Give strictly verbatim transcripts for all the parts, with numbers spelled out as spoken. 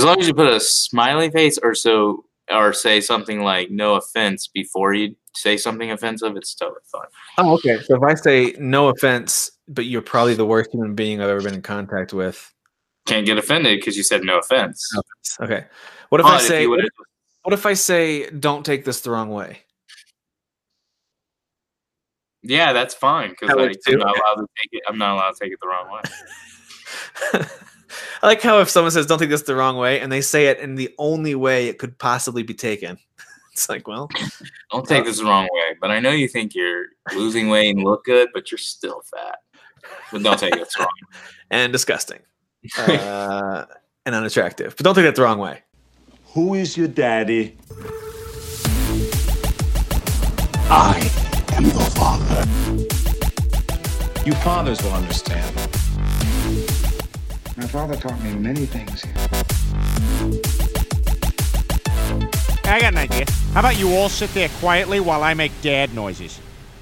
As long as you put a smiley face or so, or say something like "no offense" before you say something offensive, it's totally fine. Oh, okay. So if I say "no offense," but you're probably the worst human being I've ever been in contact with, can't get offended because you said no offense. No offense. Okay. What if but I say? If what, if, what if I say, "Don't take this the wrong way"? Yeah, that's fine because I'm like, I'm not allowed to take it. I'm not allowed to take it the wrong way. I like how if someone says "don't take this the wrong way" and they say it in the only way it could possibly be taken, it's like, well, don't take uh, this the wrong way. But I know you think you're losing weight and look good, but you're still fat. But don't take this wrong. And disgusting, uh, and unattractive. But don't take that the wrong way. Who is your daddy? I am the father. You fathers will understand. My father taught me many things. I got an idea. How about you all sit there quietly while I make dad noises?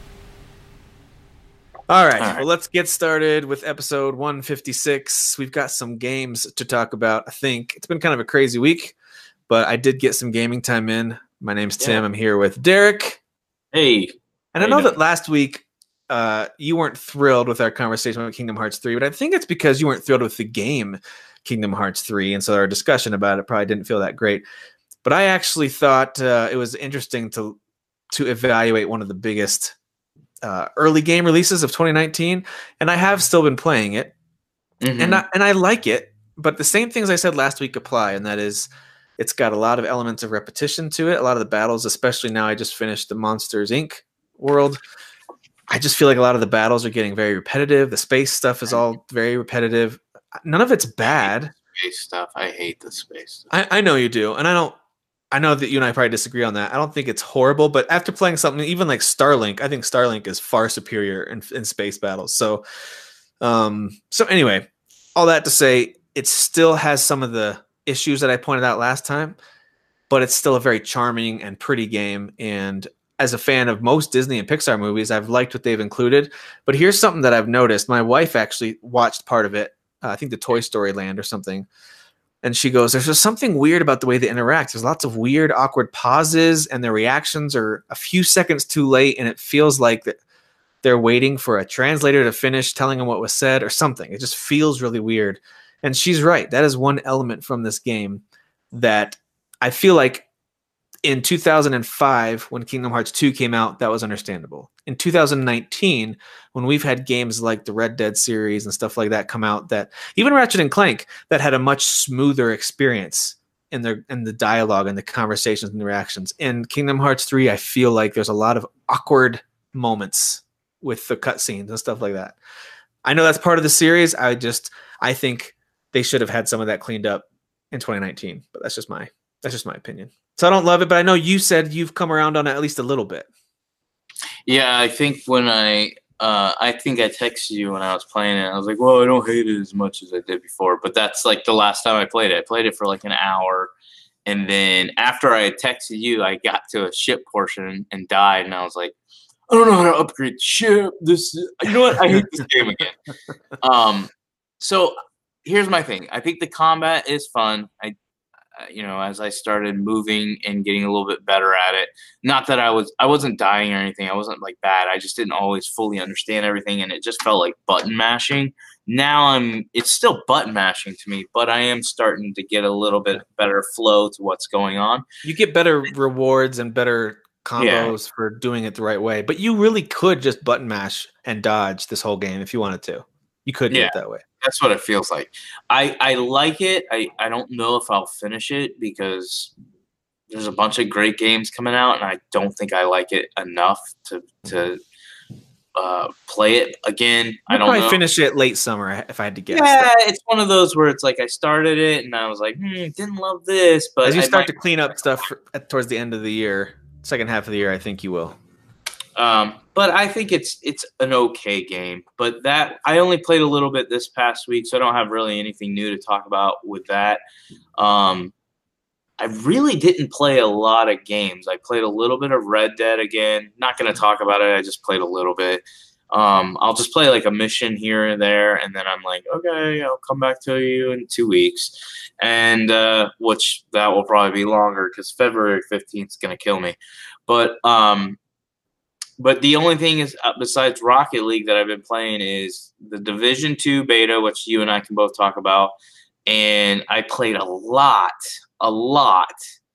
All right, all right. Well, let's get started with episode one fifty-six. We've got some games to talk about, I think. It's been kind of a crazy week, but I did get some gaming time in. My name's Tim. Yeah. I'm here with Derek. Hey. And I know that last week uh, you weren't thrilled with our conversation about Kingdom Hearts three, but I think it's because you weren't thrilled with the game Kingdom Hearts three, and so our discussion about it probably didn't feel that great. But I actually thought uh, it was interesting to to evaluate one of the biggest uh, early game releases of twenty nineteen, and I have still been playing it, mm-hmm. and I, and I like it. But the same things I said last week apply, and that is, it's got a lot of elements of repetition to it. A lot of the battles, especially now, I just finished the Monsters Incorporated world. I just feel like a lot of the battles are getting very repetitive. The space stuff is all very repetitive. None of it's bad. Space stuff. I hate the space stuff. I, I know you do, and I don't. I know that you and I probably disagree on that. I don't think it's horrible, but after playing something even like Starlink, I think Starlink is far superior in, in space battles. So, um, so anyway, all that to say, it still has some of the issues that I pointed out last time, but it's still a very charming and pretty game. And as a fan of most Disney and Pixar movies, I've liked what they've included. But here's something that I've noticed. My wife actually watched part of it. Uh, I think the Toy Story Land or something. And she goes, there's just something weird about the way they interact. There's lots of weird, awkward pauses, and their reactions are a few seconds too late, and it feels like that they're waiting for a translator to finish telling them what was said or something. It just feels really weird. And she's right. That is one element from this game that I feel like in two thousand five, when Kingdom Hearts two came out, that was understandable. In two thousand nineteen, when we've had games like the Red Dead series and stuff like that come out, that even Ratchet and Clank, that had a much smoother experience in the in the dialogue and the conversations and the reactions. In Kingdom Hearts three, I feel like there's a lot of awkward moments with the cutscenes and stuff like that. I know that's part of the series. I just I think they should have had some of that cleaned up in twenty nineteen, but that's just my that's just my opinion. So I don't love it, but I know you said you've come around on it at least a little bit. Yeah, I think when I, uh, I think I texted you when I was playing it. I was like, well, I don't hate it as much as I did before. But that's like the last time I played it. I played it for like an hour. And then after I texted you, I got to a ship portion and died. And I was like, I don't know how to upgrade the ship. This, you know what? I hate this game again. Um, so here's my thing. I think the combat is fun. I You know, as I started moving and getting a little bit better at it, not that I was, I wasn't dying or anything. I wasn't like bad. I just didn't always fully understand everything, and it just felt like button mashing. Now I'm, it's still button mashing to me, but I am starting to get a little bit better flow to what's going on. You get better rewards and better combos yeah. for doing it the right way, but you really could just button mash and dodge this whole game if you wanted to. You could do yeah. it that way. That's what it feels like. I, I like it. I, I don't know if I'll finish it because there's a bunch of great games coming out, and I don't think I like it enough to to uh, play it again. You'll I don't probably know. finish it late summer if I had to guess. Yeah, it's one of those where it's like I started it and I was like, hmm, didn't love this. But as you I start might- to clean up stuff for, at, towards the end of the year, second half of the year, I think you will. Um, but I think it's it's an okay game. But that I only played a little bit this past week, so I don't have really anything new to talk about with that. Um, I really didn't play a lot of games. I played a little bit of Red Dead again. Not going to talk about it. I just played a little bit. Um, I'll just play like a mission here and there, and then I'm like, okay, I'll come back to you in two weeks, and uh, which that will probably be longer because February fifteenth is gonna kill me. But um, but the only thing is uh, besides Rocket League that I've been playing is the Division two beta, which you and I can both talk about, and I played a lot, a lot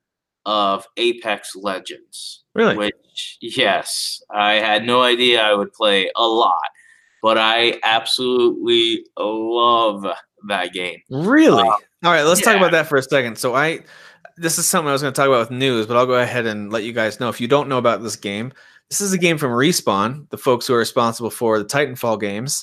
of Apex Legends. Really? Which, yes, I had no idea I would play a lot, but I absolutely love that game. Really? Um, All right, let's yeah. talk about that for a second. So I, this is something I was going to talk about with news, but I'll go ahead and let you guys know. If you don't know about this game, this is a game from Respawn, the folks who are responsible for the Titanfall games.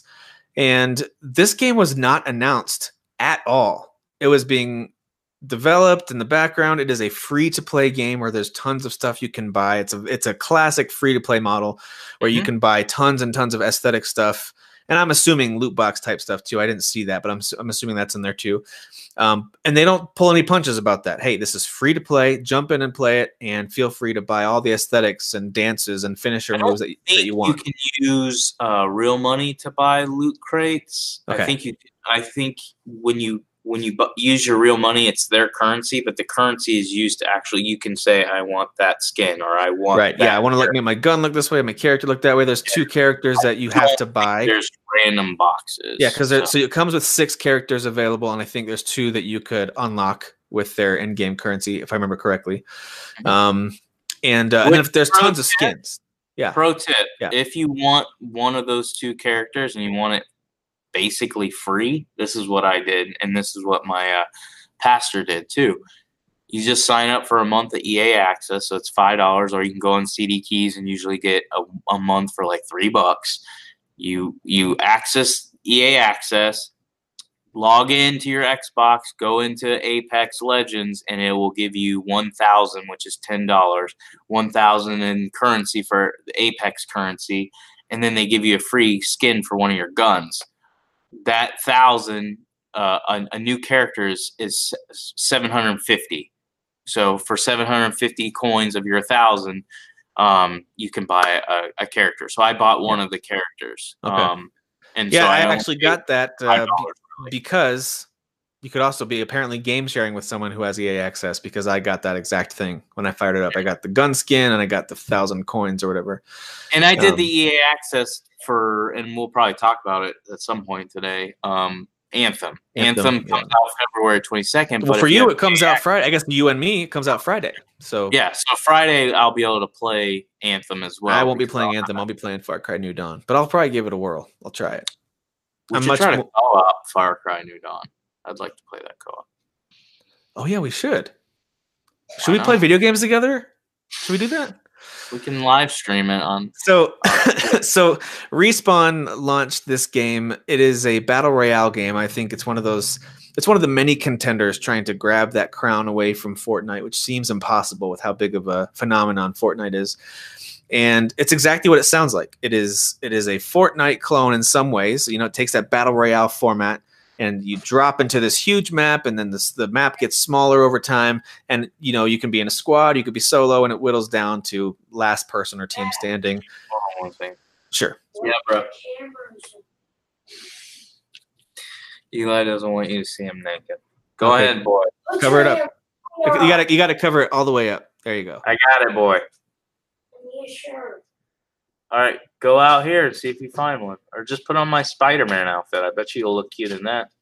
And this game was not announced at all. It was being developed in the background. It is a free-to-play game where there's tons of stuff you can buy. It's a it's a classic free-to-play model where mm-hmm. you can buy tons and tons of aesthetic stuff. And I'm assuming loot box type stuff too. I didn't see that, but I'm I'm assuming that's in there too. Um, and they don't pull any punches about that. Hey, this is free to play. Jump in and play it, and feel free to buy all the aesthetics and dances and finisher moves that, that you want. You can use uh, real money to buy loot crates. Okay. I think you. I think when you when you bu- use your real money, it's their currency, but the currency is used to actually. You can say, "I want that skin," or "I want." Right. That Yeah. I want to look make my gun look this way, my character look that way. There's two characters that you have to buy. There's random boxes. Yeah, because so. so it comes with six characters available, and I think there's two that you could unlock with their in-game currency, if I remember correctly. Mm-hmm. Um, and uh, and then if there's tons of skins. Yeah. Pro tip: yeah. if you want one of those two characters and you want it basically free, this is what I did, and this is what my uh, pastor did too. You just sign up for a month of E A Access, so it's five dollars, or you can go on C D Keys and usually get a, a month for like three bucks. You you access E A Access, log into your Xbox, go into Apex Legends, and it will give you one thousand, which is ten dollars, one thousand in currency for the Apex currency, and then they give you a free skin for one of your guns. That thousand, uh, a, a new character is, is seven hundred fifty. So for seven hundred fifty coins of your thousand, um, you can buy a, a character. So I bought one of the characters. Okay. Um, and yeah, so I, I actually got that uh, really. because you could also be apparently game sharing with someone who has E A Access, because I got that exact thing when I fired it up. I got the gun skin and I got the thousand coins or whatever. And I did um, the E A Access for, and we'll probably talk about it at some point today. Um, Anthem. Anthem, Anthem comes yeah. out February twenty-second. Well, for you, it comes out Friday. I guess you and me, it comes out Friday. So yeah, so Friday I'll be able to play Anthem as well. I won't be playing Anthem. I'll be playing Far Cry New Dawn, but I'll probably give it a whirl. I'll try it. We I'm should much try to more... co-op Far Cry New Dawn. I'd like to play that co-op. Oh yeah, we should. Should Why we not? play video games together? Should we do that? We can live stream it on. So, so Respawn launched this game. It is a battle royale game. I think it's one of those. It's one of the many contenders trying to grab that crown away from Fortnite, which seems impossible with how big of a phenomenon Fortnite is. And it's exactly what it sounds like. It is. It is a Fortnite clone in some ways. You know, it takes that battle royale format, and you drop into this huge map, and then this, the map gets smaller over time. And, you know, you can be in a squad, you could be solo, and it whittles down to last person or team standing. One thing. Sure. Yeah, bro. Eli doesn't want you to see him naked. Go okay. ahead, boy. Cover it up. You got to you got to cover it all the way up. There you go. I got it, boy. All right, go out here and see if you find one. Or just put on my Spider-Man outfit. I bet you you'll look cute in that.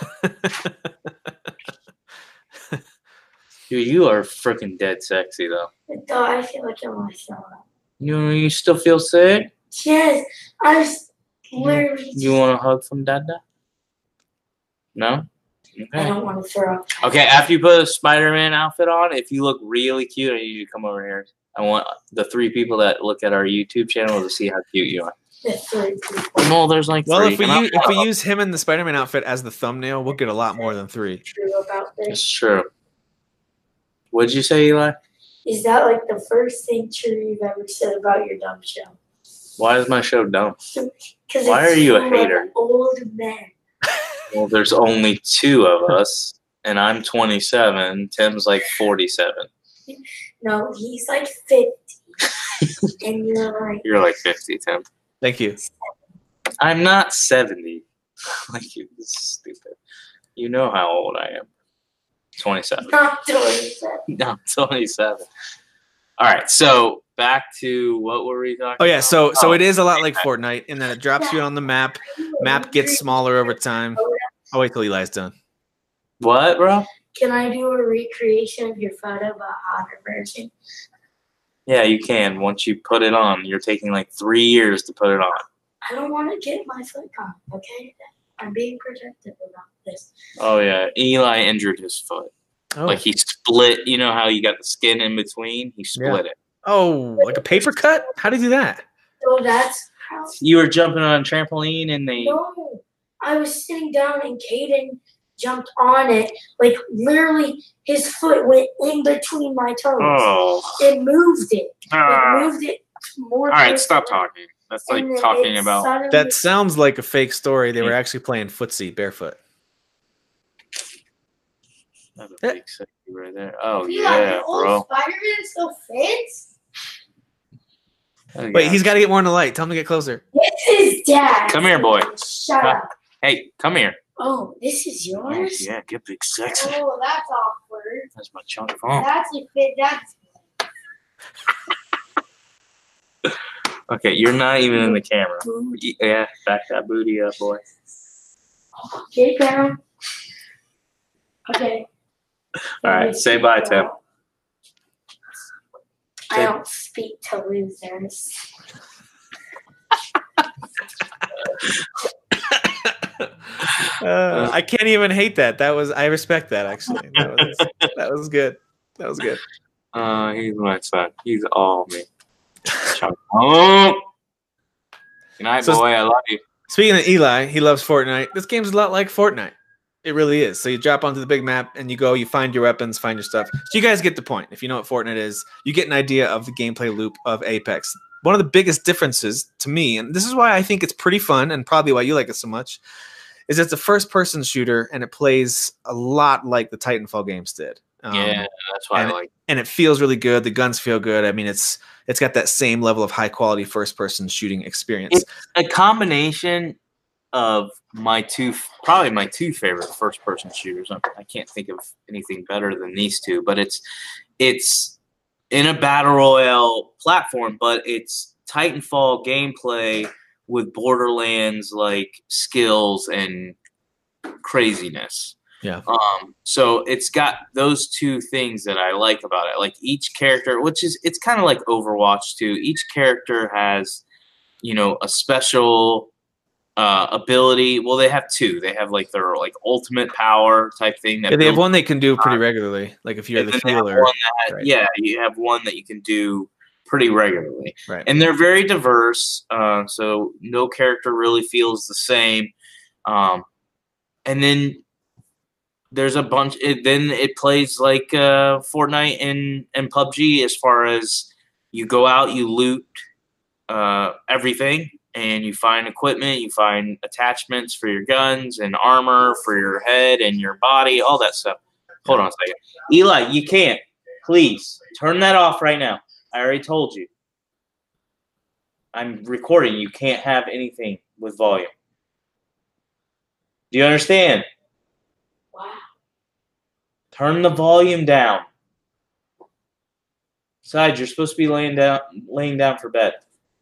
Dude, you are freaking dead sexy, though. No, I feel like I'm myself. You, you still feel sick? Yes. I was literally... You, you want a hug from Dada? No? Okay. I don't want to throw up. Okay, after you put a Spider-Man outfit on, if you look really cute, I need you to come over here. I want the three people that look at our YouTube channel to see how cute you are. The three people. No, there's like well, three. if we use, if we use him in the Spider-Man outfit as the thumbnail, we'll get a lot more than three. True about this. It's true. What did you say, Eli? Is that like the first thing true you've ever said about your dumb show? Why is my show dumb? Because why are you a hater? Old men. Well, there's only two of us, and I'm twenty-seven. Tim's like forty-seven. No, he's like fifty. And you're like... You're like fifty, Tim. Thank you. I'm not seventy. Like, you, this is stupid. You know how old I am. twenty-seven. Not twenty-seven. No, twenty-seven. All right, so back to what were we talking Oh yeah, about? so so Oh, it is a lot like Fortnite, and then it drops you on the map. Map gets smaller over time. I'll wait till Eli's done. What, bro? Can I do a recreation of your photo but hotter version? Yeah, you can. Once you put it on, you're taking like three years to put it on. I don't want to get my foot caught, okay? I'm being protective about this. Oh, yeah. Eli injured his foot. Oh, Like, he split. You know how you got the skin in between? He split it. oh, like a paper cut? How do you do that? So that's how. You were jumping on a trampoline and they. No, I was sitting down and Caden jumped on it. Like, literally, his foot went in between my toes. Oh. It moved it. Ah. It moved it more. All right, closer, stop talking. That's like and then talking it about. suddenly- That sounds like a fake story. They were actually playing footsie barefoot. That's a big sexy right there. Oh, Eli, yeah, your old bro. Spider-Man still fits? Wait, he's got to get more in the light. Tell him to get closer. This is dad. Come here, boy. Shut Huh? up. Hey, come here. Oh, this is Oh, yours? yeah, get big sexy. Oh, that's awkward. That's my chunk of home. That's a fit. That's Okay, you're not even in the camera. booty. Yeah, back that booty up, boy. Get down. Okay. All right, say bye, Tim. I don't speak to losers. Uh, I can't even hate that. That was I respect that actually. That was that was good. That was good. Uh, he's my son. He's all me. Chunk of home. Good night, So- boy. I love you. Speaking of Eli, he loves Fortnite. This game's a lot like Fortnite. It really is. So you drop onto the big map and you go, you find your weapons, find your stuff. So you guys get the point. If you know what Fortnite is, you get an idea of the gameplay loop of Apex. One of the biggest differences to me, and this is why I think it's pretty fun and probably why you like it so much, is it's a first-person shooter and it plays a lot like the Titanfall games did. Um, Yeah, that's why I and- like. and it feels really good. The guns feel good. I mean, it's it's got that same level of high-quality first-person shooting experience. It's a combination of my two, probably my two favorite first-person shooters. I I can't think of anything better than these two, but it's it's in a battle royale platform, but it's Titanfall gameplay with Borderlands like skills and craziness. Yeah. Um, so it's got those two things that I like about it. Like each character, which is it's kind of like Overwatch too. Each character has, you know, a special uh, ability. Well, they have two. They have like their like ultimate power type thing. That Yeah, they have builds- one they can do pretty regularly. Like if you're and the then they have healer. one that- right. Yeah, you have one that you can do pretty regularly. Right. And they're very diverse, uh, so no character really feels the same. Um, and then there's a bunch. It, then it plays like uh, Fortnite and and P U B G as far as you go out, you loot uh, everything, and you find equipment, you find attachments for your guns and armor for your head and your body, all that stuff. Hold on a second, Eli, you can't. Please turn that off right now. I already told you. I'm recording. You can't have anything with volume. Do you understand? Wow. Turn the volume down. Besides, you're supposed to be laying down laying down for bed.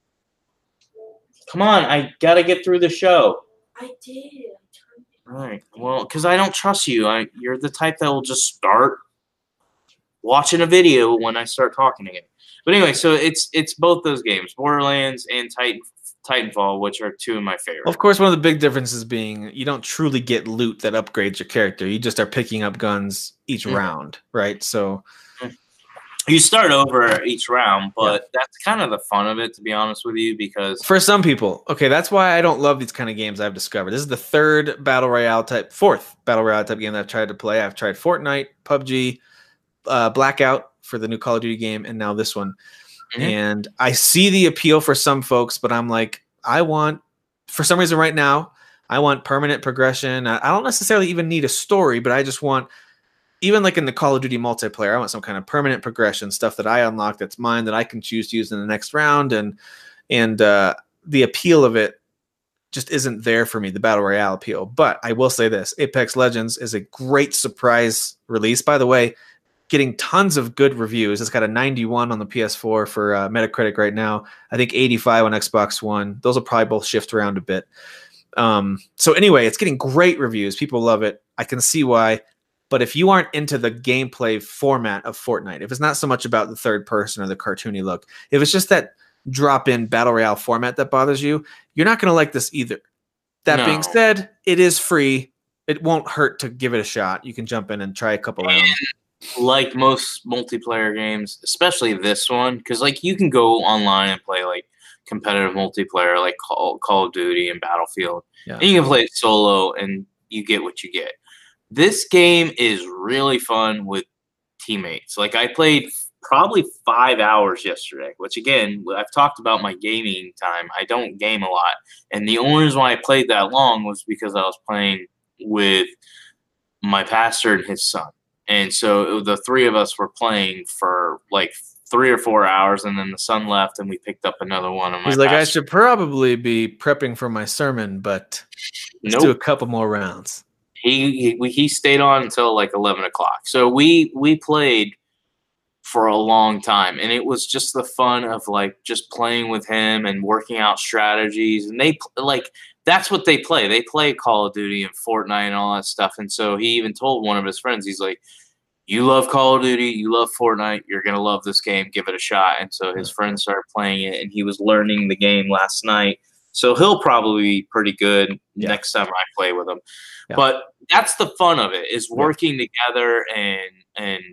Come on, I gotta get through the show. I did. All right. Well, because I don't trust you. I you're the type that will just start watching a video when I start talking again. But anyway, so it's it's both those games, Borderlands and Titan Titanfall, which are two of my favorites. Of course, one of the big differences being you don't truly get loot that upgrades your character. You just are picking up guns each Mhm. round, right? So You start over each round, but that's kind of the fun of it, to be honest with you, because for some people, okay, that's why I don't love these kind of games I've discovered. This is the third battle royale type, fourth battle royale type game that I've tried to play. I've tried Fortnite, P U B G, uh, Blackout for the new Call of Duty game, and now this one. Mhm. And I see the appeal for some folks, but I'm like, I want, for some reason right now, I want permanent progression. I I don't necessarily even need a story, but I just want, even like in the Call of Duty multiplayer, I want some kind of permanent progression, stuff that I unlock that's mine that I can choose to use in the next round. And and uh, the appeal of it just isn't there for me, the Battle Royale appeal. But I will say this, Apex Legends is a great surprise release, by the way, getting tons of good reviews. It's got a ninety-one on the P S four for uh, Metacritic right now. I think eighty-five on Xbox One. Those will probably both shift around a bit. Um, so anyway, it's getting great reviews. People love it. I can see why. But if you aren't into the gameplay format of Fortnite, if it's not so much about the third person or the cartoony look, if it's just that drop-in Battle Royale format that bothers you, you're not going to like this either. That No. being said, it is free. It won't hurt to give it a shot. You can jump in and try a couple rounds. Like most multiplayer games, especially this one, because like you can go online and play like competitive multiplayer, like Call, Call of Duty and Battlefield, Yeah. and you can play it solo, and you get what you get. This game is really fun with teammates. Like I played probably five hours yesterday, which again, I've talked about my gaming time. I don't game a lot, and the only reason why I played that long was because I was playing with my pastor and his son. And so the three of us were playing for like three or four hours, and then the son left, and we picked up another one. Of my He's like, I pastor. should probably be prepping for my sermon, but let's Nope. do a couple more rounds. He he he stayed on until like eleven o'clock. So we we played for a long time, and it was just the fun of like just playing with him and working out strategies. And they like that's what they play. They play Call of Duty and Fortnite and all that stuff. And so he even told one of his friends, he's like, "You love Call of Duty, you love Fortnite, you're gonna love this game. Give it a shot." And so his friends started playing it, and he was learning the game last night. So he'll probably be pretty good Yeah. next time I play with him. Yeah. But that's the fun of it, is working together and and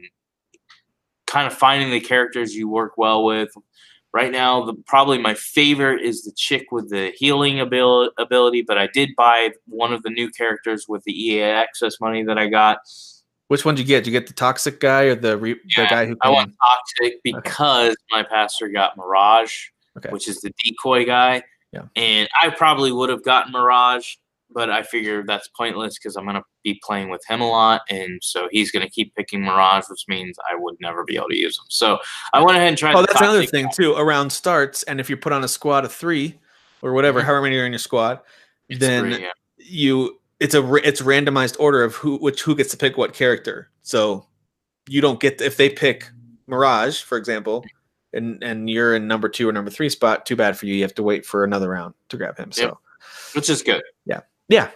kind of finding the characters you work well with. Right now, the probably my favorite is the chick with the healing abil- ability, but I did buy one of the new characters with the E A access money that I got. Which one did you get? Did you get the toxic guy or the re- the Yeah, guy who I can... want Toxic because my pastor got Mirage, Okay. which is the decoy guy. Yeah. And I probably would have gotten Mirage, but I figured that's pointless because I'm going to be playing with him a lot. And so he's going to keep picking Mirage, which means I would never be able to use him. So I went ahead and tried Oh, the that's another Toxic thing guy. too. A round starts, and if you put on a squad of three or whatever, Mhm. however many are in your squad, It's then free, yeah. you it's a ra- it's randomized order of who which who gets to pick what character. So you don't get if they pick Mirage, for example, and and you're in number two or number three spot. Too bad for you. You have to wait for another round to grab him. So Yep. Which is good. yeah, yeah,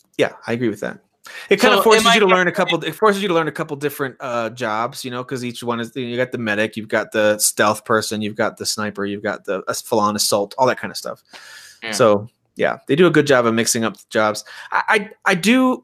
I agree with that. It kind So of forces am I you to gonna- learn a couple. It forces you to learn a couple different uh, jobs, you know, because each one is. You got the medic, you've got the stealth person, you've got the sniper, you've got the full-on assault, all that kind of stuff. Yeah. So yeah, they do a good job of mixing up the jobs. I, I I do,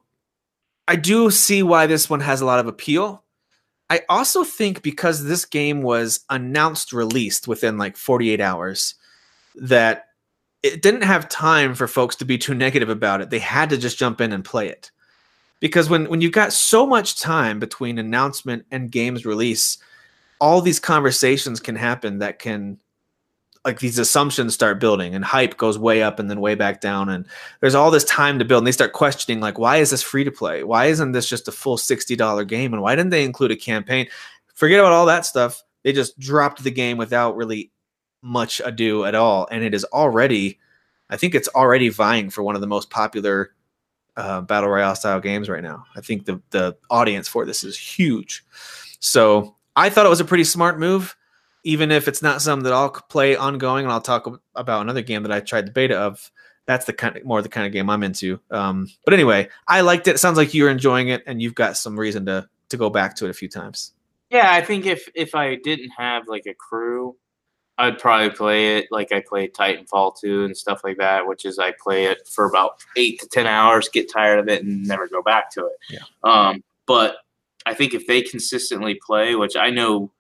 I do see why this one has a lot of appeal. I also think because this game was announced released within like forty-eight hours, that it didn't have time for folks to be too negative about it. They had to just jump in and play it. Because when, when you've got so much time between announcement and game's release, all these conversations can happen that can, like these assumptions start building and hype goes way up and then way back down. And there's all this time to build. And they start questioning, like, why is this free to play? Why isn't this just a full sixty dollars game? And why didn't they include a campaign? Forget about all that stuff. They just dropped the game without really much ado at all. And it is already, I think it's already vying for one of the most popular uh, battle royale style games right now. I think the, the audience for this is huge. So I thought it was a pretty smart move, even if it's not something that I'll play ongoing. And I'll talk about another game that I tried the beta of. That's the kind of more the kind of game I'm into. Um, but anyway, I liked it. It sounds like you're enjoying it and you've got some reason to, to go back to it a few times. Yeah, I think if, if I didn't have like a crew, I'd probably play it like I played Titanfall two and stuff like that, which is I play it for about eight to ten hours, get tired of it, and never go back to it. Yeah. Um, but I think if they consistently play, which I know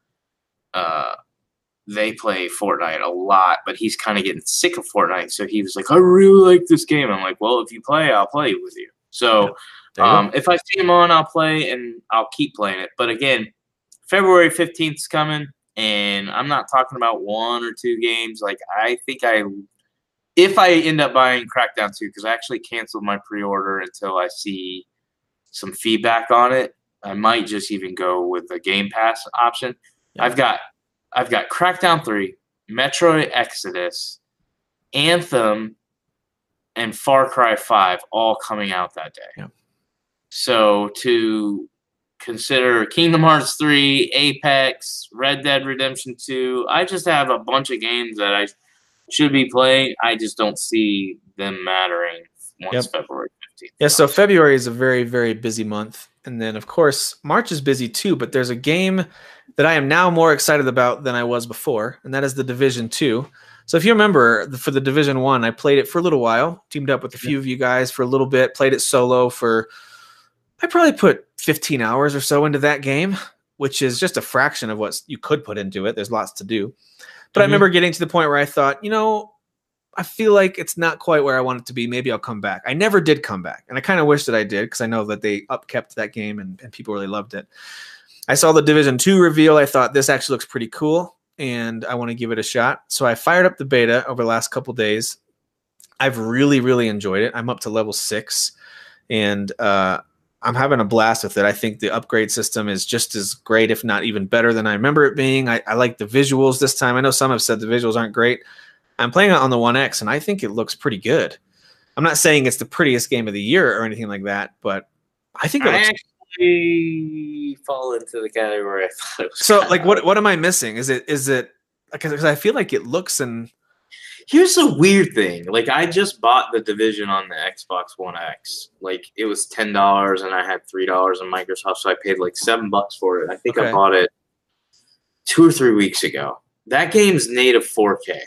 uh, they play Fortnite a lot, but he's kind of getting sick of Fortnite, so he was like, I really like this game. I'm like, well, if you play, I'll play with you. So There you um, if I see him on, I'll play, and I'll keep playing it. But again, February fifteenth is coming. And I'm not talking about one or two games. Like, I think I, if I end up buying Crackdown two, because I actually canceled my pre-order until I see some feedback on it, I might just even go with the Game Pass option. Yeah. I've got, I've got Crackdown three, Metroid Exodus, Anthem, and Far Cry five all coming out that day. Yeah. So to consider Kingdom Hearts three, Apex, Red Dead Redemption two, I just have a bunch of games that I should be playing. I just don't see them mattering once Yep. February fifteenth. Yeah, so February is a very, very busy month. And then, of course, March is busy too, but there's a game that I am now more excited about than I was before, and that is The Division two. So if you remember, the- for The Division one, I played it for a little while, teamed up with a few of you guys for a little bit, played it solo for, I probably put fifteen hours or so into that game, which is just a fraction of what you could put into it. There's lots to do. But I Mhm. remember getting to the point where I thought, you know, I feel like it's not quite where I want it to be. Maybe I'll come back. I never did come back. And I kind of wish that I did because I know that they upkept that game and, and people really loved it. I saw the Division two reveal. I thought this actually looks pretty cool and I want to give it a shot. So I fired up the beta over the last couple days. I've really, really enjoyed it. I'm up to level six and uh, I'm having a blast with it. I think the upgrade system is just as great, if not even better than I remember it being. I, I like the visuals this time. I know some have said the visuals aren't great. I'm playing it on the One X, and I think it looks pretty good. I'm not saying it's the prettiest game of the year or anything like that, but I think it I looks. actually fall into the category I thought it was. So, kinda- like, what what am I missing? Is it is it because I feel like it looks and Here's the weird thing. Like, I just bought the Division on the Xbox One X. Like, it was ten dollars, and I had three dollars in Microsoft, so I paid like seven bucks for it. I think Okay. I bought it two or three weeks ago. That game's native four K,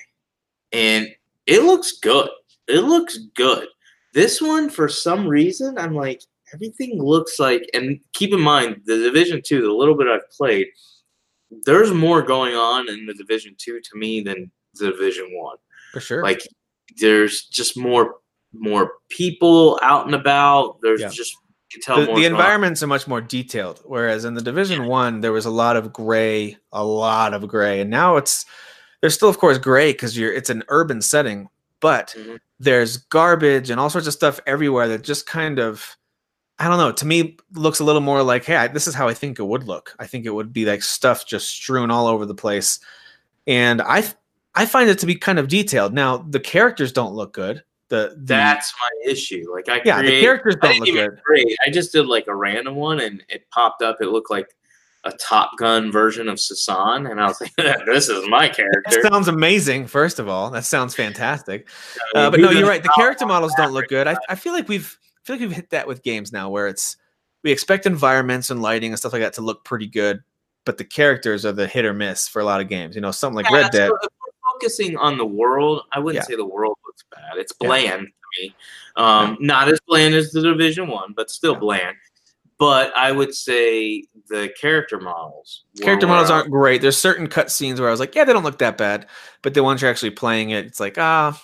and it looks good. It looks good. This one, for some reason, I'm like, everything looks like, and keep in mind, the Division two, the little bit I've played, there's more going on in the Division two to me than the Division one. for sure. Like, there's just more more people out and about. There's Yeah. just, you can tell the, more the going on. environments are much more detailed, whereas in the Division One there was a lot of gray, a lot of gray, and now it's there's still, of course, gray because you're it's an urban setting, but Mhm. there's garbage and all sorts of stuff everywhere that just kind of, I don't know, to me looks a little more like, hey, I, this is how I think it would look. I think it would be like stuff just strewn all over the place, and I I find it to be kind of detailed. Now the characters don't look good. The, the That's my issue. Like, I yeah, the create, characters I don't didn't look even good. create. I just did like a random one, and it popped up. It looked like a Top Gun version of Sasan, and I was like, "This is my character." That sounds amazing. First of all, that sounds fantastic. I mean, Uh, but no, who you're the right. The hell character wants models don't that look good. I, I feel like we've I feel like we've hit that with games now, where it's we expect environments and lighting and stuff like that to look pretty good, but the characters are the hit or miss for a lot of games. You know, something like Yeah, Red Dead. so if we're focusing on the world, I wouldn't Yeah. say the world looks bad. It's Yeah. bland to me. Um, Not as bland as the Division One, but still Yeah. bland. But I would say the character models. were Character where models I- aren't great. There's certain cutscenes where I was like, yeah, they don't look that bad, but then once you're actually playing it, it's like, ah,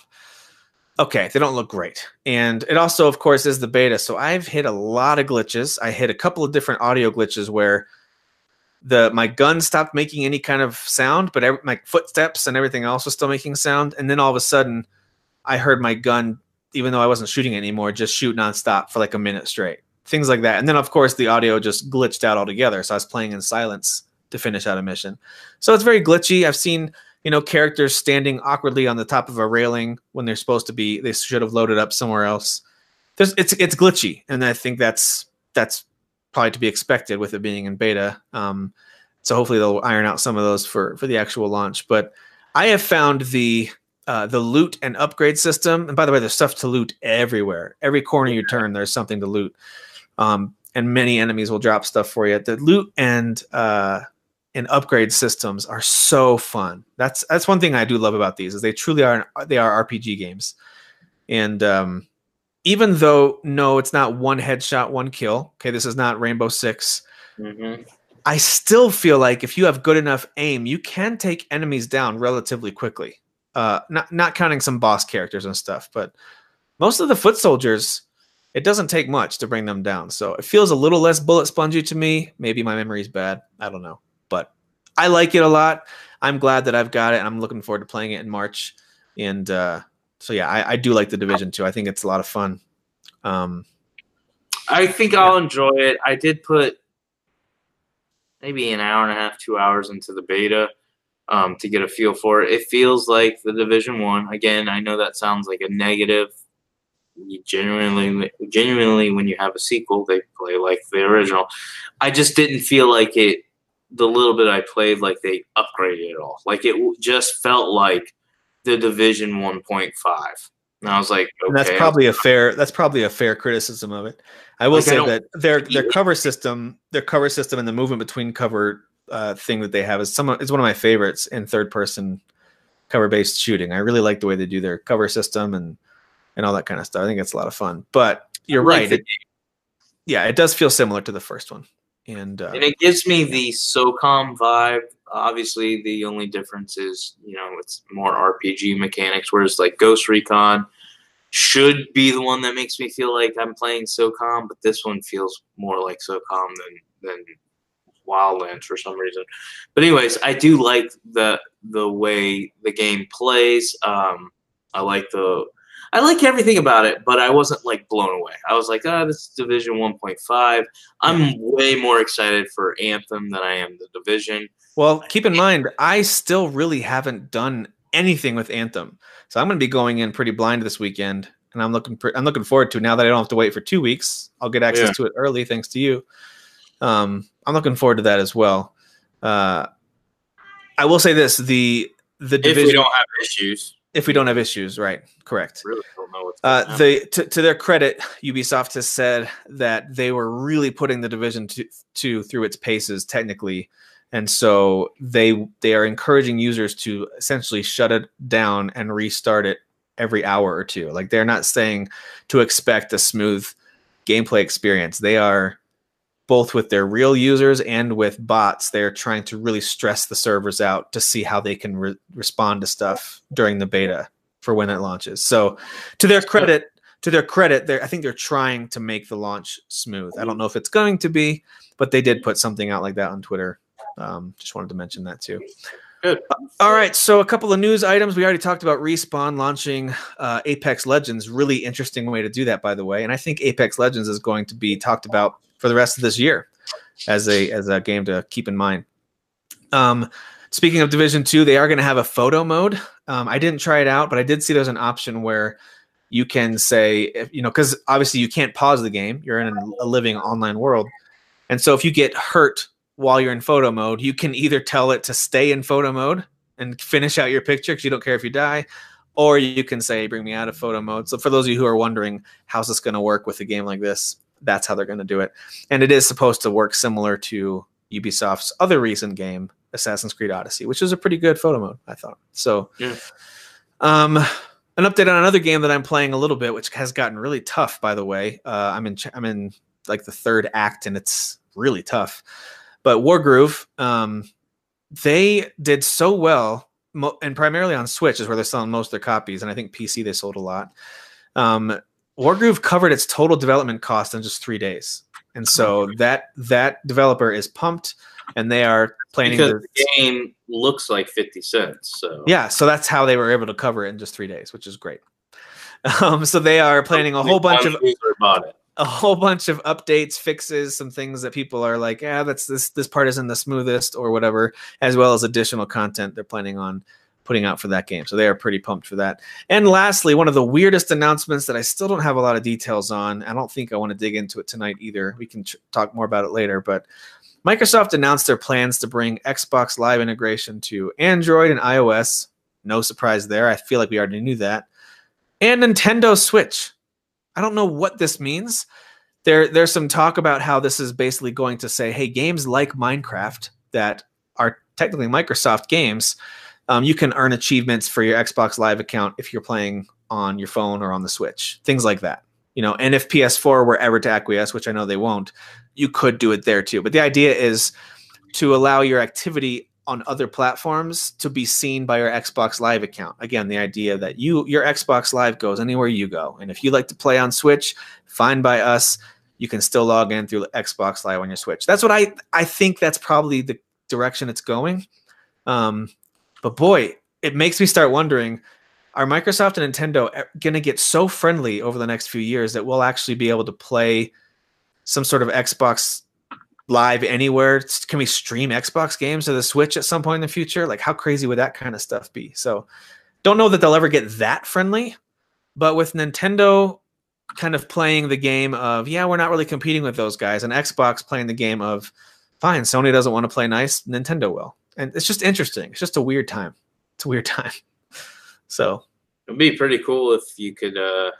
okay, they don't look great. And it also, of course, is the beta. So I've hit a lot of glitches. I hit a couple of different audio glitches where the my gun stopped making any kind of sound, but every, my footsteps and everything else was still making sound. And then all of a sudden, I heard my gun, even though I wasn't shooting it anymore, just shoot nonstop for like a minute straight. Things like that. And then, of course, the audio just glitched out altogether. So I was playing in silence to finish out a mission. So it's very glitchy. I've seen, you know, characters standing awkwardly on the top of a railing when they're supposed to be. They should have loaded up somewhere else. There's, it's it's glitchy, and I think that's that's probably to be expected with it being in beta. Um, so hopefully they'll iron out some of those for for the actual launch. But I have found the uh, the loot and upgrade system. And by the way, there's stuff to loot everywhere. Every corner you turn, there's something to loot. Um, and many enemies will drop stuff for you. The loot and uh, and upgrade systems are so fun. That's that's one thing I do love about these is they truly are they are R P G games. And um, even though no, it's not one headshot, one kill. Okay, this is not Rainbow Six. Mhm. I still feel like if you have good enough aim, you can take enemies down relatively quickly. Uh, not not counting some boss characters and stuff, but most of the foot soldiers, it doesn't take much to bring them down. So it feels a little less bullet spongy to me. Maybe my memory's bad. I don't know. But I like it a lot. I'm glad that I've got it. And I'm looking forward to playing it in March. And uh, so, yeah, I, I do like the Division two. I think it's a lot of fun. Um, I think I'll enjoy it. I did put maybe an hour and a half, two hours into the beta um, to get a feel for it. It feels like the Division One. Again, I know that sounds like a negative you genuinely, genuinely, when you have a sequel, they play like the original. I just didn't feel like it. The little bit I played, like they upgraded it all. Like it just felt like the Division one point five. And I was like, okay. And that's probably a fair. That's probably a fair criticism of it. I will Like, I say don't- that their their cover system, their cover system, and the movement between cover uh, thing that they have is some. Is one of my favorites in third person cover based shooting. I really like the way they do their cover system and and all that kind of stuff. I think it's a lot of fun. But you're I like right. the It, yeah, it does feel similar to the first one. And, uh, And it gives me the SOCOM vibe. Obviously, the only difference is, you know, it's more R P G mechanics, whereas like Ghost Recon should be the one that makes me feel like I'm playing SOCOM, but this one feels more like SOCOM than than Wildlands for some reason. But anyways, I do like the the way the game plays. Um, I like the I like everything about it, but I wasn't like blown away. I was like, ah, oh, this is Division one point five. I'm way more excited for Anthem than I am the Division. well, keep in mind, I still really haven't done anything with Anthem, so I'm going to be going in pretty blind this weekend, and I'm looking pre- I'm looking forward to it now that I don't have to wait for two weeks. I'll get access Yeah. to it early thanks to you. Um, I'm looking forward to that as well. Uh, I will say this: the the If division, we don't have issues, if we don't have issues, right? Correct. really don't know what's Uh, going on. they to, to their credit, Ubisoft has said that they were really putting the Division two, two through its paces technically, and so they they are encouraging users to essentially shut it down and restart it every hour or two. Like they're not saying to expect a smooth gameplay experience. They are both with their real users and with bots. They're trying to really stress the servers out to see how they can re- respond to stuff during the beta for when it launches. So to their credit, to their credit, they're, I think they're trying to make the launch smooth. I don't know if it's going to be, but they did put something out like that on Twitter. Um, just wanted to mention that too. Good. All right, so a couple of news items. We already talked about Respawn launching uh, Apex Legends. Really interesting way to do that, by the way. And I think Apex Legends is going to be talked about for the rest of this year as a as a game to keep in mind. Um, speaking of Division two, they are going to have a photo mode. Um, I didn't try it out, but I did see there's an option where you can say, if, you know, because obviously you can't pause the game. You're in a, a living online world. And so if you get hurt while you're in photo mode, you can either tell it to stay in photo mode and finish out your picture because you don't care if you die, or you can say, bring me out of photo mode. So for those of you who are wondering, how's this going to work with a game like this? That's how they're going to do it. And it is supposed to work similar to Ubisoft's other recent game, Assassin's Creed Odyssey, which is a pretty good photo mode, I thought. So Yeah. um, an update on another game that I'm playing a little bit, which has gotten really tough, by the way. Uh, I'm in ch- I'm in like the third act, and it's really tough. But Wargroove, um, they did so well, mo- and primarily on Switch is where they're selling most of their copies, and I think P C they sold a lot. Um, Wargroove covered its total development cost in just three days, and so that that developer is pumped, and they are planning because to. the game looks like fifty cents. So Yeah, so that's how they were able to cover it in just three days, which is great. Um, so they are planning a whole bunch of user bought it. a whole bunch of updates, fixes, some things that people are like, yeah, that's this this part isn't the smoothest or whatever, as well as additional content they're planning on putting out for that game. So they are pretty pumped for that. And lastly, one of the weirdest announcements that I still don't have a lot of details on. I don't think I want to dig into it tonight either. We can ch- talk more about it later, but Microsoft announced their plans to bring Xbox Live integration to Android and iOS. No surprise there. I feel like we already knew that. And Nintendo Switch. I don't know what this means. There, there's some talk about how this is basically going to say, hey, games like Minecraft that are technically Microsoft games, um, you can earn achievements for your Xbox Live account if you're playing on your phone or on the Switch, things like that. You know, and if P S four were ever to acquiesce, which I know they won't, you could do it there too. But the idea is to allow your activity on other platforms to be seen by your Xbox Live account. Again, the idea that you your Xbox Live goes anywhere you go. And if you like to play on Switch, fine by us. You can still log in through Xbox Live on your Switch. That's what I I think that's probably the direction it's going. Um, but boy, it makes me start wondering, are Microsoft and Nintendo going to get so friendly over the next few years that we'll actually be able to play some sort of Xbox Live anywhere? Can we stream Xbox games to the Switch at some point in the future? Like, how crazy would that kind of stuff be? So don't know that they'll ever get that friendly, but with Nintendo kind of playing the game of, yeah, we're not really competing with those guys, and Xbox playing the game of, fine, Sony doesn't want to play nice, Nintendo will. And it's just interesting. It's just a weird time. It's a weird time. So it'd be pretty cool if you could, uh,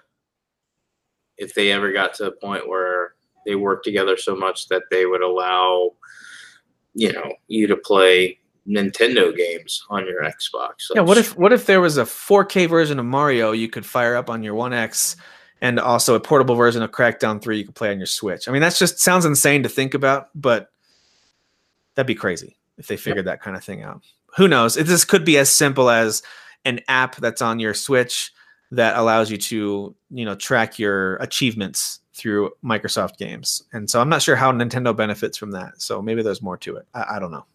if they ever got to a point where they work together so much that they would allow, you know, you to play Nintendo games on your Xbox. Yeah, what if what if there was a four K version of Mario you could fire up on your One X, and also a portable version of Crackdown three you could play on your Switch? I mean, that's just sounds insane to think about, but that'd be crazy if they figured yep. that kind of thing out. Who knows? It, this could be as simple as an app that's on your Switch that allows you to, you know, track your achievements through Microsoft games. And so I'm not sure how Nintendo benefits from that. So maybe there's more to it. I, I don't know.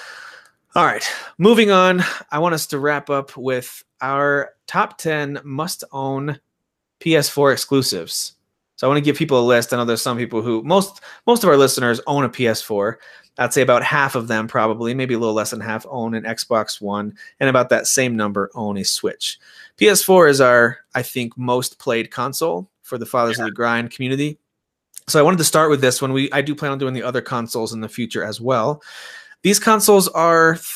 All right, moving on. I want us to wrap up with our top ten must-own P S four exclusives. So I want to give people a list. I know there's some people who, most most of our listeners own a P S four. I'd say about half of them probably, maybe a little less than half, own an Xbox One, and about that same number own a Switch. P S four is our, I think, most played console for the Fathers yeah. of the Grind community. So I wanted to start with this one. We I do plan on doing the other consoles in the future as well. These consoles are th-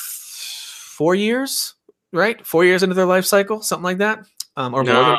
four years, right? Four years into their life cycle, something like that, um, or no, more. Than-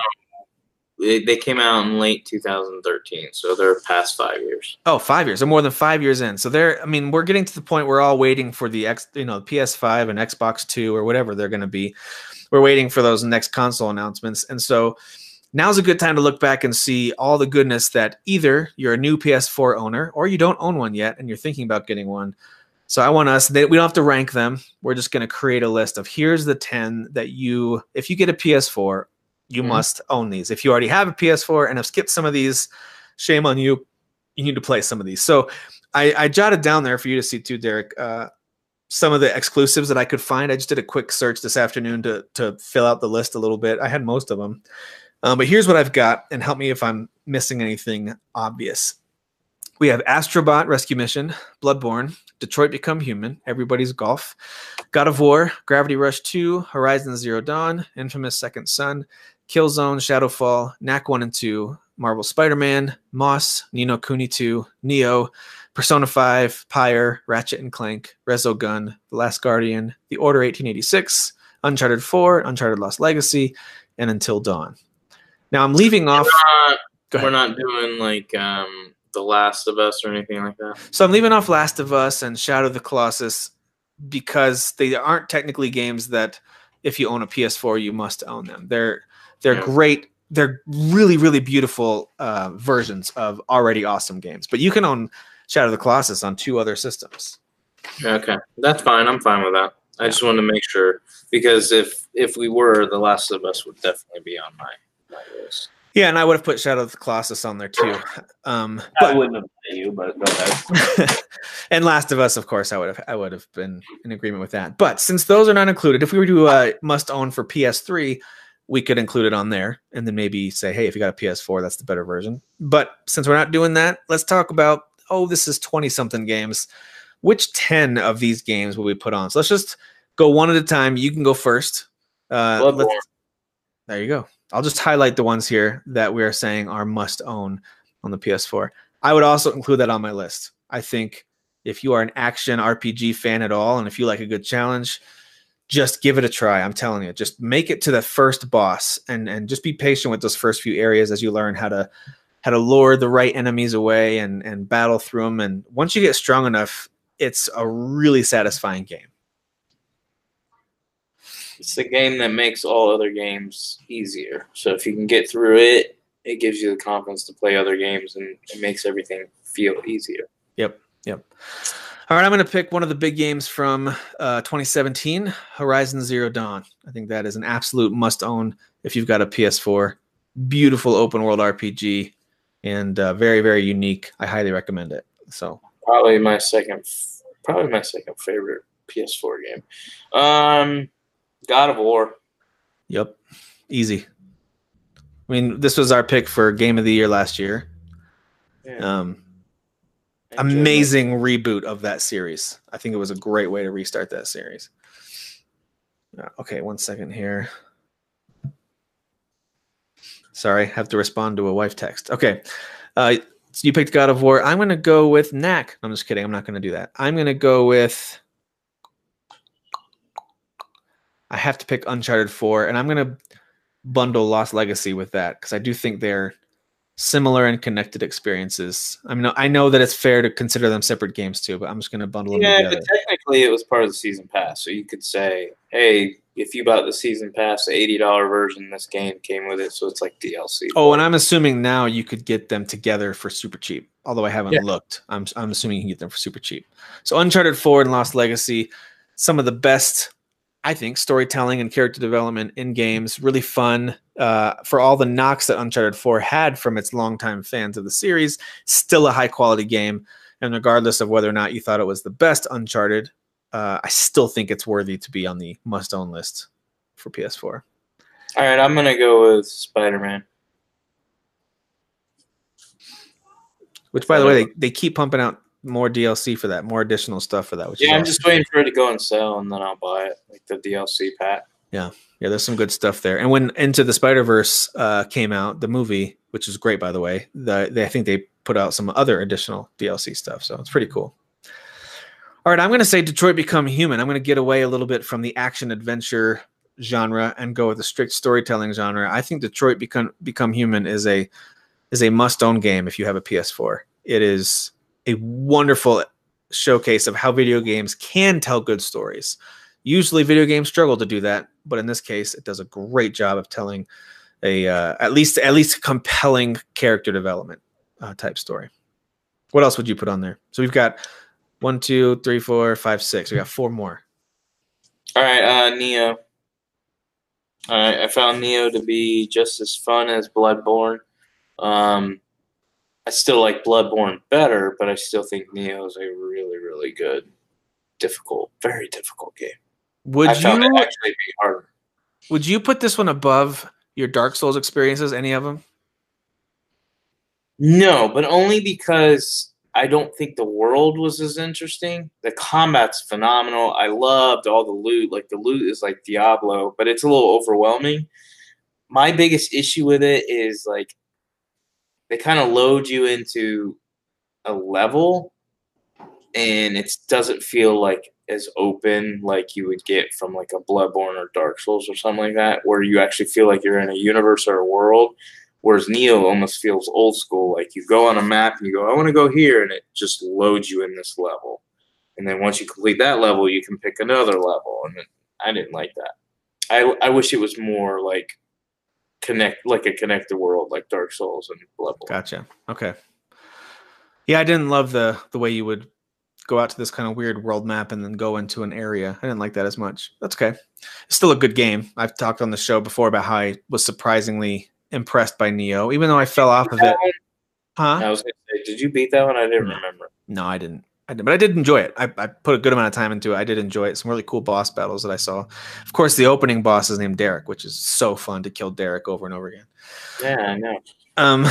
they, they came out in late two thousand thirteen, so they're past five years. Oh, five years. They're more than five years in. So they're, I mean, we're getting to the point we're all waiting for the X, you know, P S five and Xbox Two or whatever they're going to be. We're waiting for those next console announcements, and so now's a good time to look back and see all the goodness that either you're a new P S four owner or you don't own one yet and you're thinking about getting one. So I want us, they, we don't have to rank them. We're just going to create a list of here's the ten that you, if you get a P S four, you mm-hmm. must own these. If you already have a P S four and have skipped some of these, shame on you. You need to play some of these. So I, I jotted down there for you to see too, Derek, uh, some of the exclusives that I could find. I just did a quick search this afternoon to, to fill out the list a little bit. I had most of them. Um, but here's what I've got, and help me if I'm missing anything obvious. We have Astrobot Rescue Mission, Bloodborne, Detroit Become Human, Everybody's Golf, God of War, Gravity Rush two, Horizon Zero Dawn, Infamous Second Son, Killzone, Shadowfall, N A C one and two, Marvel Spider-Man, Moss, Ni no Kuni two, Neo, Persona five, Pyre, Ratchet and Clank, Resogun, The Last Guardian, The Order eighteen eighty-six, Uncharted four, Uncharted Lost Legacy, and Until Dawn. Now I'm leaving off. We're not, we're not doing like um, The Last of Us or anything like that. So I'm leaving off Last of Us and Shadow of the Colossus because they aren't technically games that if you own a P S four you must own them. They're they're yeah. great. They're really really beautiful uh, versions of already awesome games. But you can own Shadow of the Colossus on two other systems. Okay, that's fine. I'm fine with that. I yeah. just wanted to make sure because if if we were, The Last of Us would definitely be on my. Yeah, and I would have put Shadow of the Colossus on there too. Um, but, I wouldn't have said you, but go ahead. And Last of Us, of course, I would have I would have been in agreement with that. But since those are not included, if we were to uh, must own for P S three, we could include it on there, and then maybe say, hey, if you got a P S four, that's the better version. But since we're not doing that, let's talk about oh, this is twenty something games. Which ten of these games will we put on? So let's just go one at a time. You can go first. Uh, let's, there you go. I'll just highlight the ones here that we are saying are must own on the P S four. I would also include that on my list. I think if you are an action R P G fan at all, and if you like a good challenge, just give it a try. I'm telling you, just make it to the first boss and, and just be patient with those first few areas as you learn how to how to lure the right enemies away and, and battle through them. And once you get strong enough, it's a really satisfying game. It's the game that makes all other games easier. So if you can get through it, it gives you the confidence to play other games, and it makes everything feel easier. Yep, yep. All right, I'm going to pick one of the big games from uh, twenty seventeen, Horizon Zero Dawn. I think that is an absolute must-own if you've got a P S four. Beautiful open-world R P G, and uh, very, very unique. I highly recommend it. So probably my second, probably my second favorite P S four game. Um. God of War. Yep. Easy. I mean, this was our pick for Game of the Year last year. Yeah. Um, amazing that. Reboot of that series. I think it was a great way to restart that series. Uh, okay, one second here. Sorry, have to respond to a wife text. Okay. Uh, so you picked God of War. I'm going to go with Knack. I'm just kidding. I'm not going to do that. I'm going to go with... I have to pick Uncharted four, and I'm going to bundle Lost Legacy with that because I do think they're similar and connected experiences. I mean, I know that it's fair to consider them separate games too, but I'm just going to bundle them yeah, together. but technically it was part of the season pass, so you could say, hey, if you bought the season pass, the eighty dollars version, this game came with it, so it's like D L C. Oh, and I'm assuming now you could get them together for super cheap. Although I haven't Yeah. looked, I'm I'm assuming you can get them for super cheap. So Uncharted four and Lost Legacy, some of the best, I think, storytelling and character development in games. Really fun. Uh, for all the knocks that Uncharted four had from its longtime fans of the series, still a high quality game. And regardless of whether or not you thought it was the best Uncharted, uh, I still think it's worthy to be on the must own list for P S four. All right, I'm going to go with Spider-Man. Which, by the way, they, they keep pumping out more D L C for that, more additional stuff for that. Which Yeah, is I'm awesome. just waiting for it to go on sale, and then I'll buy it, like the D L C pack. Yeah, yeah, there's some good stuff there. And when Into the Spider-Verse uh, came out, the movie, which is great, by the way, the, they, I think they put out some other additional D L C stuff, so it's pretty cool. All right, I'm going to say Detroit Become Human. I'm going to get away a little bit from the action-adventure genre and go with the strict storytelling genre. I think Detroit Become Become Human is a is a must-own game if you have a P S four. It is a wonderful showcase of how video games can tell good stories. Usually video games struggle to do that, but in this case, it does a great job of telling a uh, at least at least compelling character development uh, type story. What else would you put on there? So we've got one, two, three, four, five, six. We got four more. All right, uh, Neo. All right, I found Neo to be just as fun as Bloodborne. Um, I still like Bloodborne better, but I still think Neo is a really, really good, difficult, very difficult game. Would I found you it actually be harder. would you put this one above your Dark Souls experiences? Any of them? No, but only because I don't think the world was as interesting. The combat's phenomenal. I loved all the loot. Like, the loot is like Diablo, but it's a little overwhelming. My biggest issue with it is, like, they kind of load you into a level, and it doesn't feel like as open like you would get from, like, a Bloodborne or Dark Souls or something like that, where you actually feel like you're in a universe or a world. Whereas Neo almost feels old school. Like, you go on a map and you go, I want to go here, and it just loads you in this level. And then once you complete that level, you can pick another level. And then, I didn't like that. I, I wish it was more like connect, like a connected world, like Dark Souls and Bloodborne. Gotcha. Okay. Yeah, I didn't love the the way you would go out to this kind of weird world map and then go into an area. I didn't like that as much. That's okay. It's still a good game. I've talked on the show before about how I was surprisingly impressed by Neo, even though I fell off of it. Huh? I was going to say, did you beat that one? I didn't No. remember. No, I didn't. I did, but I did enjoy it. I, I put a good amount of time into it. I did enjoy it. Some really cool boss battles that I saw. Of course, the opening boss is named Derek, which is so fun to kill Derek over and over again. Yeah, I know. Um,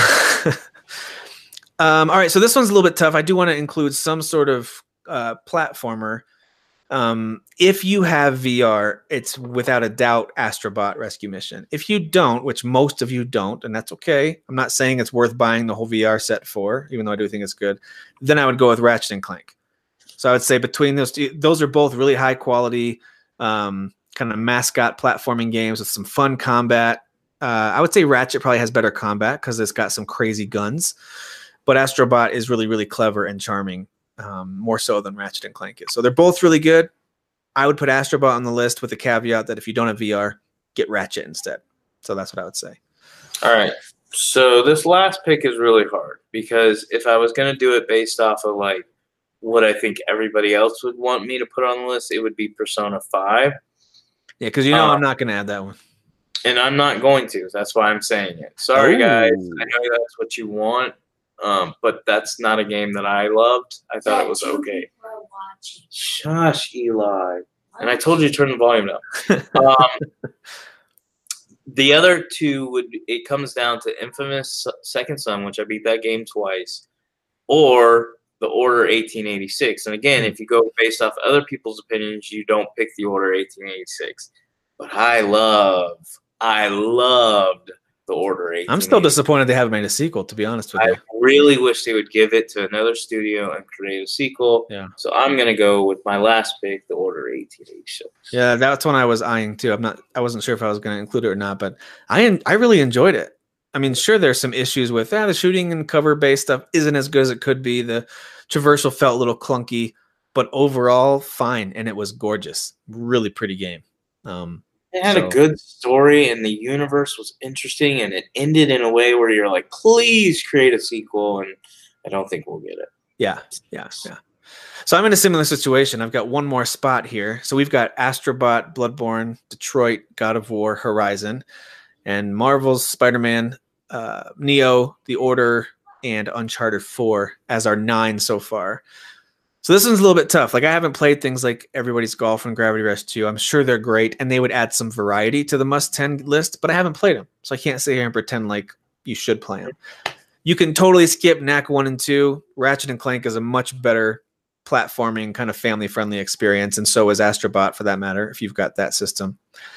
um, all right, so this one's a little bit tough. I do want to include some sort of uh, platformer. Um, if you have V R, it's without a doubt Astrobot Rescue Mission. If you don't, which most of you don't, and that's okay, I'm not saying it's worth buying the whole V R set for, even though I do think it's good, then I would go with Ratchet and Clank. So I would say between those two, those are both really high quality, um, kind of mascot platforming games with some fun combat. Uh, I would say Ratchet probably has better combat because it's got some crazy guns, but Astrobot is really, really clever and charming. Um, more so than Ratchet and Clank is. So they're both really good. I would put Astrobot on the list with the caveat that if you don't have V R, get Ratchet instead. So that's what I would say. All right. So this last pick is really hard because if I was going to do it based off of like what I think everybody else would want me to put on the list, it would be Persona five. Yeah, because you know Uh, I'm not going to add that one. And I'm not going to. That's why I'm saying it. Sorry, Oh. guys. I know that's what you want, um, but that's not a game that I loved. I thought it was Two okay. people are watching. Shush, Eli. And I told you to turn the volume down. Um, the other two would it comes down to Infamous Second Son, which I beat that game twice, or The Order eighteen eighty-six. And again, if you go based off other people's opinions, you don't pick The Order eighteen eighty-six. But I love, I loved The the Order eighteen. I'm still disappointed they haven't made a sequel, to be honest with I you. really wish they would give it to another studio and create a sequel. Yeah. So I'm gonna go with my last pick, the Order eighteen eighty-six. Yeah, that's one I was eyeing too. I'm not. I wasn't sure if I was going to include it or not, but I I really enjoyed it. I mean, sure, there's some issues with that. Ah, the shooting and cover-based stuff isn't as good as it could be. The traversal felt a little clunky, but overall, fine, and it was gorgeous. Really pretty game. Um, It had so, a good story, and the universe was interesting, and it ended in a way where you're like, please create a sequel, and I don't think we'll get it. Yeah, yeah, yeah. So I'm in a similar situation. I've got one more spot here. So we've got Astrobot, Bloodborne, Detroit, God of War, Horizon, and Marvel's Spider-Man, uh, Neo, The Order, and Uncharted four as our nine so far. So this one's a little bit tough. Like, I haven't played things like Everybody's Golf and Gravity Rush two. I'm sure they're great, and they would add some variety to the must-ten list, but I haven't played them, so I can't sit here and pretend like you should play them. You can totally skip Knack one and two. Ratchet and Clank is a much better platforming, kind of family-friendly experience, and so is Astrobot, for that matter, if you've got that system.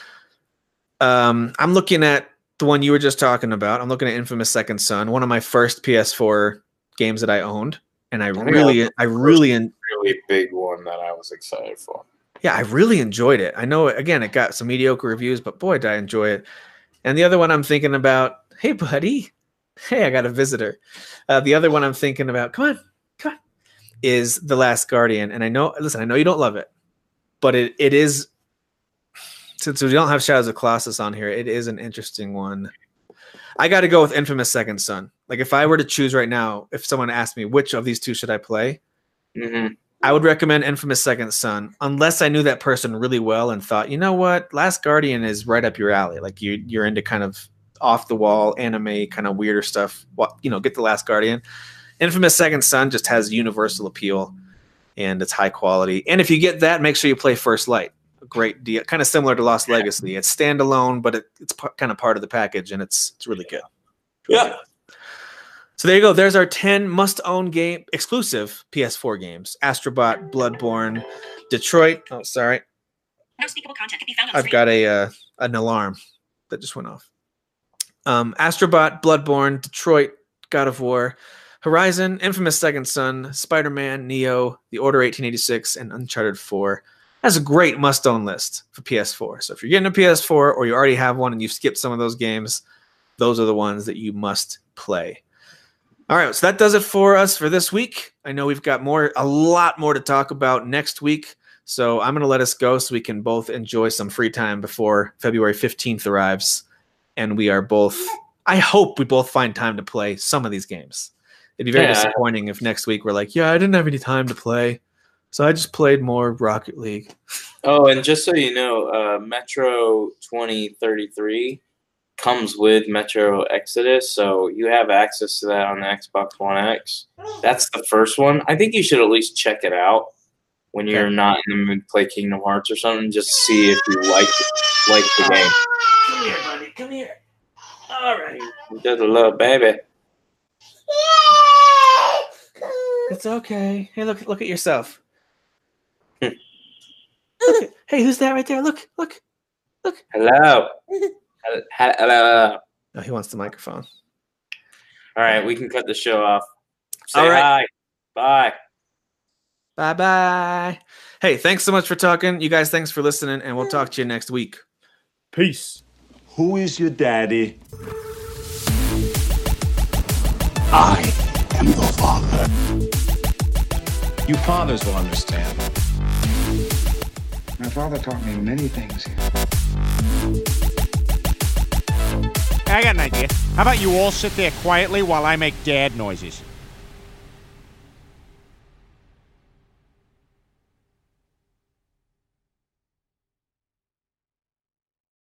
Um, I'm looking at the one you were just talking about. I'm looking at Infamous Second Son, one of my first P S four games that I owned. And I really, I really, really big one that I was excited for. Yeah, I really enjoyed it. I know, again, it got some mediocre reviews, but boy, did I enjoy it. And the other one I'm thinking about, hey, buddy, hey, I got a visitor. Uh, the other one I'm thinking about, come on, come on, is The Last Guardian. And I know, listen, I know you don't love it, but it it is, since we don't have Shadows of Colossus on here, it is an interesting one. I got to go with Infamous Second Son. Like, if I were to choose right now, if someone asked me which of these two should I play, mm-hmm. I would recommend Infamous Second Son, unless I knew that person really well and thought, you know what, Last Guardian is right up your alley. Like, you, you're into kind of off-the-wall anime, kind of weirder stuff. Well, you know, get The Last Guardian. Infamous Second Son just has universal appeal, and it's high quality. And if you get that, make sure you play First Light. A great deal, kind of similar to Lost Legacy. It's standalone, but it, it's p- kind of part of the package, and it's it's really good. Yeah. Good. So there you go. There's our ten must-own game exclusive P S four games: Astrobot, Bloodborne, Detroit. Oh, sorry. No speakable content can be found on I've screen. got a uh, an alarm that just went off. Um, Astrobot, Bloodborne, Detroit, God of War, Horizon, Infamous Second Son, Spider-Man, Neo, The Order eighteen eighty-six, and Uncharted four. That's a great must-own list for P S four. So if you're getting a P S four or you already have one and you've skipped some of those games, those are the ones that you must play. All right, so that does it for us for this week. I know we've got more, a lot more to talk about next week. So I'm going to let us go so we can both enjoy some free time before February fifteenth arrives. And we are both, I hope we both find time to play some of these games. It'd be very Yeah. disappointing if next week we're like, yeah, I didn't have any time to play, so I just played more Rocket League. Oh, and just so you know, uh, Metro twenty thirty-three comes with Metro Exodus, so you have access to that on the Xbox One X. That's the first one. I think you should at least check it out when you're Okay. not in the mood to play Kingdom Hearts or something, just to see if you like like the game. Come here, buddy. Come here. All right. Just a little baby. It's okay. Hey, look! Look at yourself. Hmm. Look at, hey, who's that right there? Look! Look! Look! Hello. Hel- Hello. Oh, he wants the microphone. All right, we can cut the show off. Say All right. hi. Bye. Bye bye. Hey, thanks so much for talking. You guys, thanks for listening, and we'll talk to you next week. Peace. Who is your daddy? I am the father. You fathers will understand. My father taught me many things. I got an idea. How about you all sit there quietly while I make dad noises?